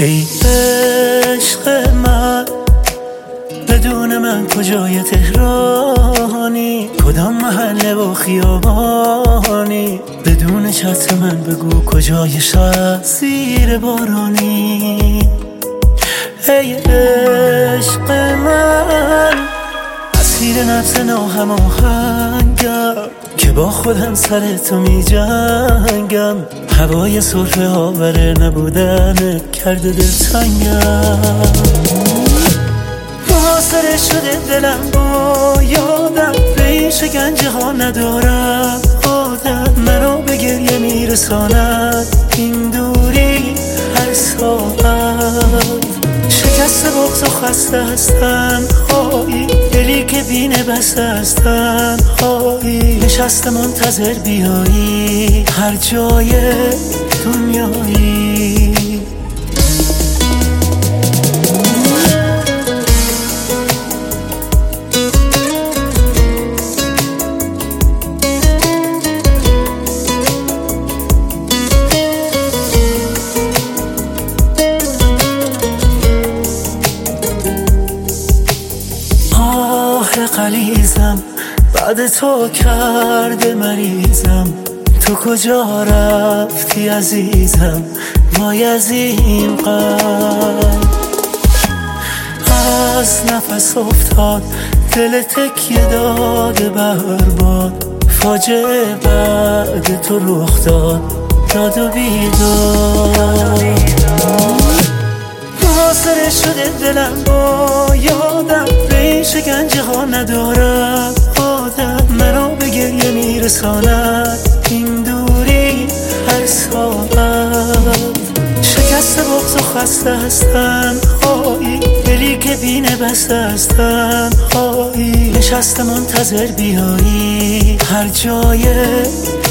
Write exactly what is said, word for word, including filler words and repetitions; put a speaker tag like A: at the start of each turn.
A: ای عشق من، بدون من کجای تهرانی، کدام محله و خیابانی، بدون چتر من بگو کجای شهر زیر بارانی. ای عشق من، اسیر نفس ناهماهنگم که با خودم سر تو می جنگم. هوای سرفه آوره نبودنت کرده دلتنگم. محاصره شده دلم با یادم، به این شکنجه ها ندارم عادت. منو به گریه میرساند این دوری هر ساعت. شکست بغض و خسته هستن هایی، دلی که بینه بسته هستن هایی. نشسته منتظر بیایی هر جای دنیایی. قلیزم بعد تو کرده مریضم، تو کجا رفتی عزیزم؟ وای از این قلب از نفس افتاد، دل تکیه داده برباد. فاجعه بعد تو رخ داد، داد و بیداد. محاصره شده دلم با یادم، به این شکنجه ها ندارم عادت. منو به گریه میرساند این دوری هر ساعت. شکست بغض و خسته هستن هایی، دلی که بینه بسته هستن هایی. نشسته منتظر بیایی هر جای